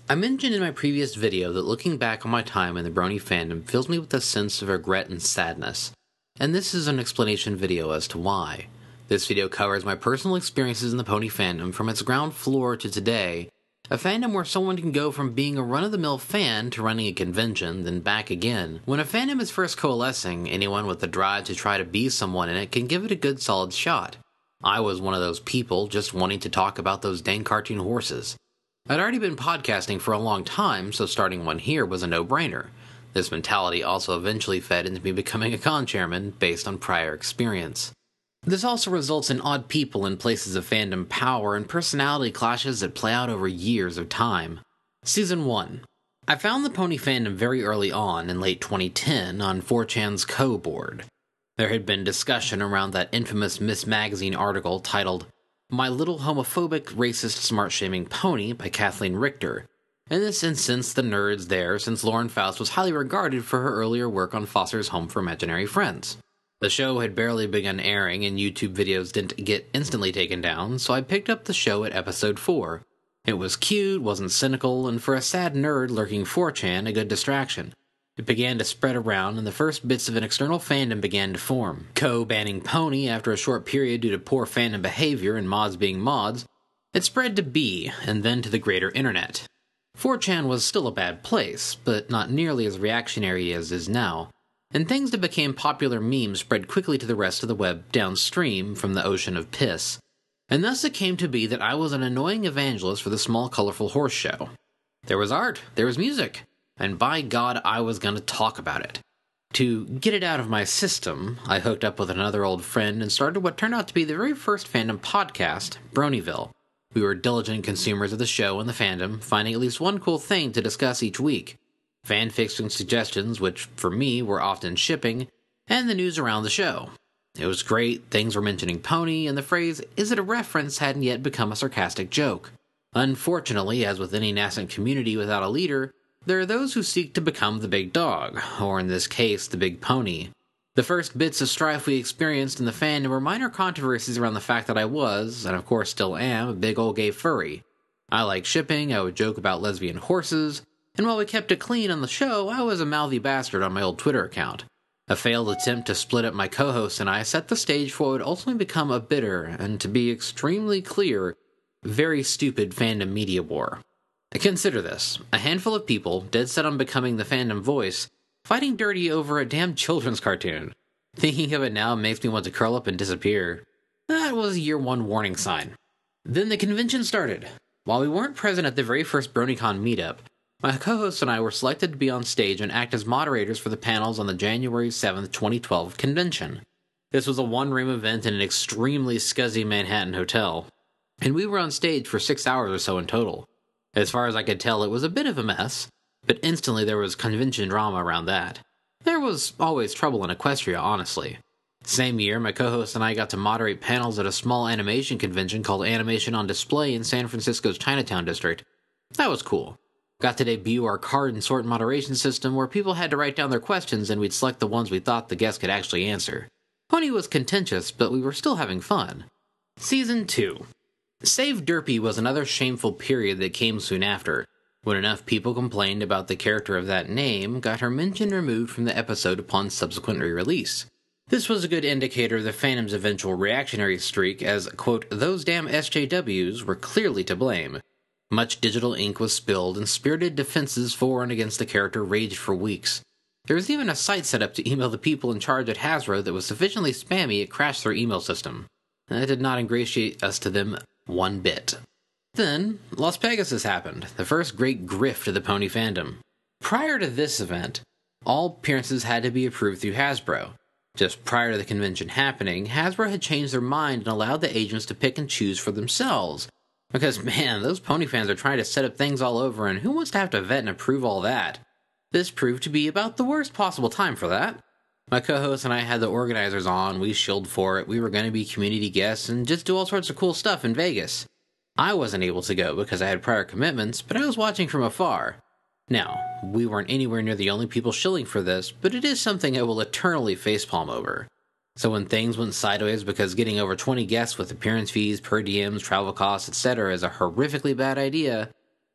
I mentioned in my previous video that looking back on my time in the Brony fandom fills me with a sense of regret and sadness, and this is an explanation video as to why. This video covers my personal experiences in the pony fandom from its ground floor to today, a fandom where someone can go from being a run-of-the-mill fan to running a convention, then back again. When a fandom is first coalescing, anyone with the drive to try to be someone in it can give it a good solid shot. I was one of those people just wanting to talk about those dang cartoon horses. I'd already been podcasting for a long time, so starting one here was a no-brainer. This mentality also eventually fed into me becoming a con chairman based on prior experience. This also results in odd people in places of fandom power and personality clashes that play out over years of time. Season 1. I found the pony fandom very early on in late 2010 on 4chan's Co-board. There had been discussion around that infamous Miss Magazine article titled My Little Homophobic Racist Smart-Shaming Pony by Kathleen Richter. In this instance, the nerds there, since Lauren Faust was highly regarded for her earlier work on Foster's Home for Imaginary Friends. The show had barely begun airing and YouTube videos didn't get instantly taken down, so I picked up the show at episode 4. It was cute, wasn't cynical, and for a sad nerd lurking 4chan, a good distraction. It began to spread around, and the first bits of an external fandom began to form. Co-banning Pony after a short period due to poor fandom behavior and mods being mods, it spread to B, and then to the greater internet. 4chan was still a bad place, but not nearly as reactionary as is now, and things that became popular memes spread quickly to the rest of the web downstream from the ocean of piss. And thus it came to be that I was an annoying evangelist for the small colorful horse show. There was art, there was music, and by God I was going to talk about it. To get it out of my system, I hooked up with another old friend and started what turned out to be the very first fandom podcast, Bronyville. We were diligent consumers of the show and the fandom, finding at least one cool thing to discuss each week. Fanfiction suggestions, which for me were often shipping, and the news around the show. It was great, things were mentioning Pony, and the phrase, "is it a reference?" hadn't yet become a sarcastic joke. Unfortunately, as with any nascent community without a leader, there are those who seek to become the big dog, or in this case, the big pony. The first bits of strife we experienced in the fandom were minor controversies around the fact that I was, and of course still am, a big old gay furry. I liked shipping, I would joke about lesbian horses, and while we kept it clean on the show, I was a mouthy bastard on my old Twitter account. A failed attempt to split up my co-host and I set the stage for what would ultimately become a bitter, and to be extremely clear, very stupid fandom media war. Consider this, a handful of people, dead set on becoming the fandom voice, fighting dirty over a damn children's cartoon. Thinking of it now makes me want to curl up and disappear. That was a year one warning sign. Then the convention started. While we weren't present at the very first BronyCon meetup, my co-hosts and I were selected to be on stage and act as moderators for the panels on the January 7th, 2012 convention. This was a one-room event in an extremely scuzzy Manhattan hotel, and we were on stage for 6 hours or so in total. As far as I could tell, it was a bit of a mess, but instantly there was convention drama around that. There was always trouble in Equestria, honestly. Same year, my co-host and I got to moderate panels at a small animation convention called Animation on Display in San Francisco's Chinatown district. That was cool. Got to debut our card and sort moderation system where people had to write down their questions and we'd select the ones we thought the guests could actually answer. Pony was contentious, but we were still having fun. Season 2. Save Derpy was another shameful period that came soon after, when enough people complained about the character of that name got her mention removed from the episode upon subsequent re-release. This was a good indicator of the fandom's eventual reactionary streak as, quote, those damn SJWs were clearly to blame. Much digital ink was spilled, and spirited defenses for and against the character raged for weeks. There was even a site set up to email the people in charge at Hasbro that was sufficiently spammy it crashed their email system. That did not ingratiate us to them one bit. Then, Las Pegasus happened, the first great grift of the pony fandom. Prior to this event, all appearances had to be approved through Hasbro. Just prior to the convention happening, Hasbro had changed their mind and allowed the agents to pick and choose for themselves. Because, man, those pony fans are trying to set up things all over, and who wants to have to vet and approve all that? This proved to be about the worst possible time for that. My co-host and I had the organizers on, we shilled for it, we were going to be community guests, and just do all sorts of cool stuff in Vegas. I wasn't able to go because I had prior commitments, but I was watching from afar. Now, we weren't anywhere near the only people shilling for this, but it is something I will eternally facepalm over. So when things went sideways because getting over 20 guests with appearance fees, per diems, travel costs, etc. is a horrifically bad idea,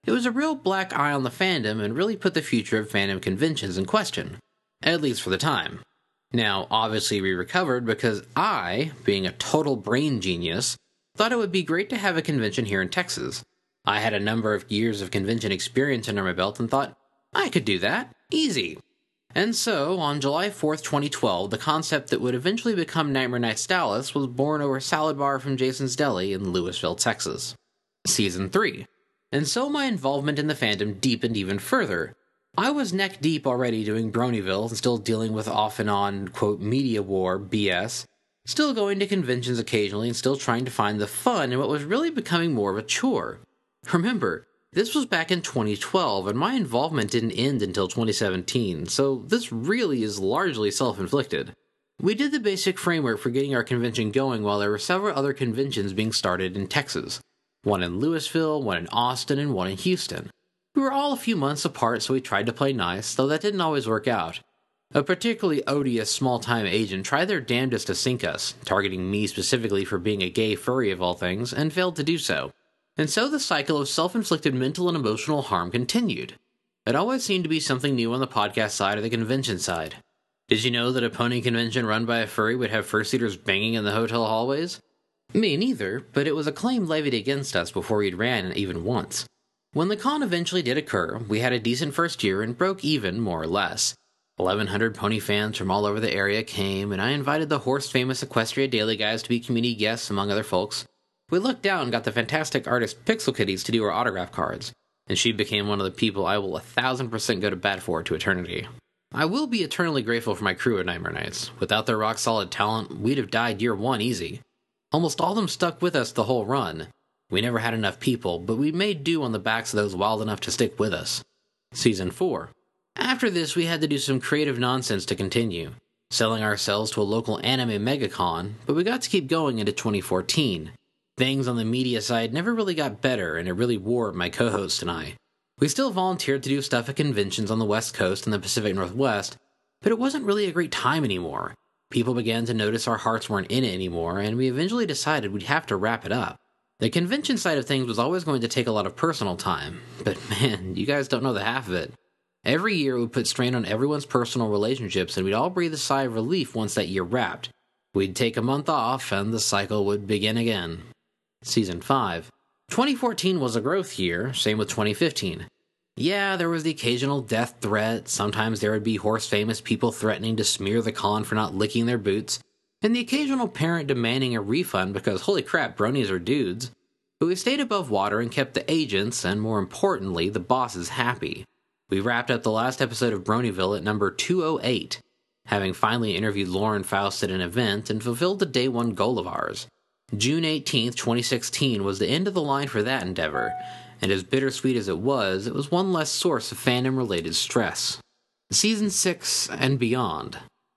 It was a real black eye on the fandom and really put the future of fandom conventions in question, at least for the time. Now, obviously we recovered because I, being a total brain genius, thought it would be great to have a convention here in Texas. I had a number of years of convention experience under my belt and thought, I could do that. Easy. And so, on July 4th, 2012, the concept that would eventually become Nightmare Nights Dallas was born over a salad bar from Jason's Deli in Lewisville, Texas. Season 3. And so my involvement in the fandom deepened even further. I was neck deep already doing Bronyville and still dealing with off and on, quote, media war BS, still going to conventions occasionally and still trying to find the fun in what was really becoming more of a chore. Remember, this was back in 2012, and my involvement didn't end until 2017, so this really is largely self-inflicted. We did the basic framework for getting our convention going while there were several other conventions being started in Texas. One in Lewisville, one in Austin, and one in Houston. We were all a few months apart, so we tried to play nice, though that didn't always work out. A particularly odious small-time agent tried their damnedest to sink us, targeting me specifically for being a gay furry of all things, and failed to do so. And so the cycle of self-inflicted mental and emotional harm continued. It always seemed to be something new on the podcast side or the convention side. Did you know that a pony convention run by a furry would have fur-seaters banging in the hotel hallways? Me neither, but it was a claim levied against us before we'd ran even once. When the con eventually did occur, we had a decent first year and broke even, more or less. 1,100 pony fans from all over the area came, and I invited the horse-famous Equestria Daily guys to be community guests, among other folks. We looked down and got the fantastic artist Pixel Kitties to do our autograph cards, and she became one of the people I will 1,000% go to bat for to eternity. I will be eternally grateful for my crew at Nightmare Nights. Without their rock-solid talent, we'd have died year one easy. Almost all of them stuck with us the whole run. We never had enough people, but we made do on the backs of those wild enough to stick with us. Season 4. After this, we had to do some creative nonsense to continue, selling ourselves to a local anime megacon, but we got to keep going into 2014. Things on the media side never really got better, and it really wore my co-host and I. We still volunteered to do stuff at conventions on the West Coast and the Pacific Northwest, but it wasn't really a great time anymore. People began to notice our hearts weren't in it anymore, and we eventually decided we'd have to wrap it up. The convention side of things was always going to take a lot of personal time, but man, you guys don't know the half of it. Every year it would put strain on everyone's personal relationships, and we'd all breathe a sigh of relief once that year wrapped. We'd take a month off, and the cycle would begin again. Season 5. 2014 was a growth year, same with 2015. Yeah, there was the occasional death threat, sometimes there would be horse-famous people threatening to smear the con for not licking their boots, and the occasional parent demanding a refund because holy crap, bronies are dudes. But we stayed above water and kept the agents, and more importantly, the bosses happy. We wrapped up the last episode of Bronyville at number 208, having finally interviewed Lauren Faust at an event and fulfilled the day one goal of ours. June 18th, 2016 was the end of the line for that endeavor, and as bittersweet as it was one less source of fandom-related stress. Season 6 and beyond.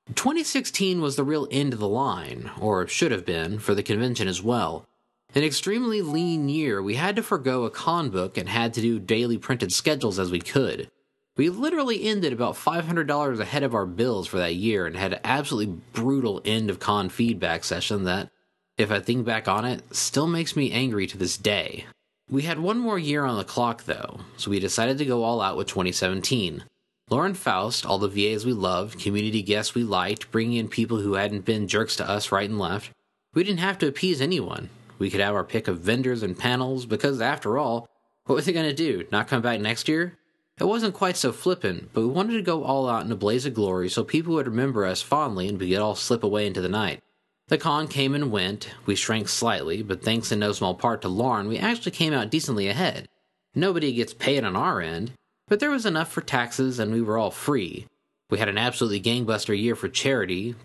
2016 was the real end of the line, or should have been, for the convention as well. An extremely lean year, we had to forgo a con book and had to do daily printed schedules as we could. We literally ended about $500 ahead of our bills for that year and had an absolutely brutal end of con feedback session that, if I think back on it, still makes me angry to this day. We had one more year on the clock though, so we decided to go all out with 2017. Lauren Faust, all the VAs we loved, community guests we liked, bringing in people who hadn't been jerks to us right and left. We didn't have to appease anyone. We could have our pick of vendors and panels because, after all, what was they going to do, not come back next year? It wasn't quite so flippant, but we wanted to go all out in a blaze of glory so people would remember us fondly and we could all slip away into the night. The con came and went, we shrank slightly, but thanks in no small part to Lauren, we actually came out decently ahead. Nobody gets paid on our end, but there was enough for taxes and we were all free. We had an absolutely gangbuster year for charity,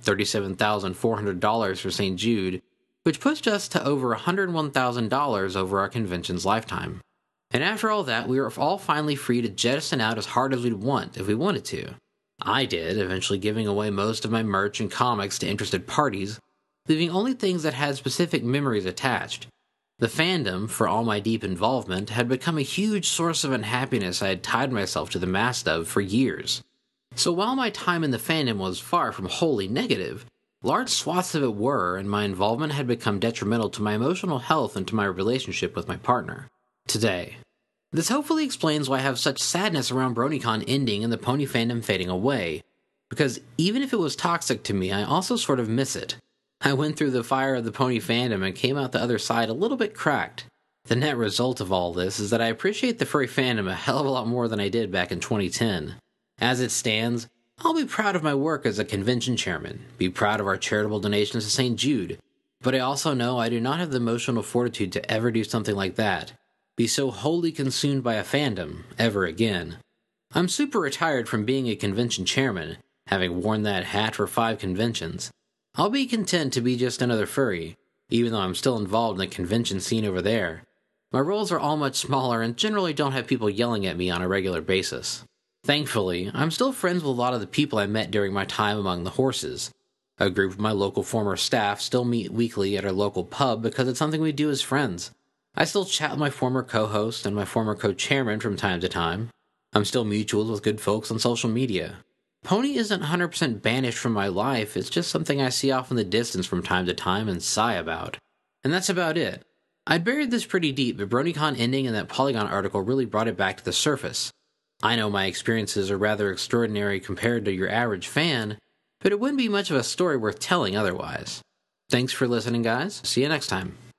$37,400 for St. Jude, which pushed us to over $101,000 over our convention's lifetime. And after all that, we were all finally free to jettison out as hard as we'd want if we wanted to. I did, eventually giving away most of my merch and comics to interested parties, leaving only things that had specific memories attached. The fandom, for all my deep involvement, had become a huge source of unhappiness I had tied myself to the mast of for years. So while my time in the fandom was far from wholly negative, large swaths of it were, and my involvement had become detrimental to my emotional health and to my relationship with my partner. Today, This hopefully explains why I have such sadness around BronyCon ending and the pony fandom fading away, because even if it was toxic to me, I also sort of miss it. I went through the fire of the pony fandom and came out the other side a little bit cracked. The net result of all this is that I appreciate the furry fandom a hell of a lot more than I did back in 2010. As it stands, I'll be proud of my work as a convention chairman, be proud of our charitable donations to St. Jude, but I also know I do not have the emotional fortitude to ever do something like that, be so wholly consumed by a fandom, ever again. I'm super retired from being a convention chairman, having worn that hat for 5 conventions. I'll be content to be just another furry, even though I'm still involved in the convention scene over there. My roles are all much smaller and generally don't have people yelling at me on a regular basis. Thankfully, I'm still friends with a lot of the people I met during my time among the horses. A group of my local former staff still meet weekly at our local pub because it's something we do as friends. I still chat with my former co-host and my former co-chairman from time to time. I'm still mutuals with good folks on social media. Pony isn't 100% banished from my life, it's just something I see off in the distance from time to time and sigh about. And that's about it. I buried this pretty deep, but BronyCon ending and that Polygon article really brought it back to the surface. I know my experiences are rather extraordinary compared to your average fan, but it wouldn't be much of a story worth telling otherwise. Thanks for listening, guys. See you next time.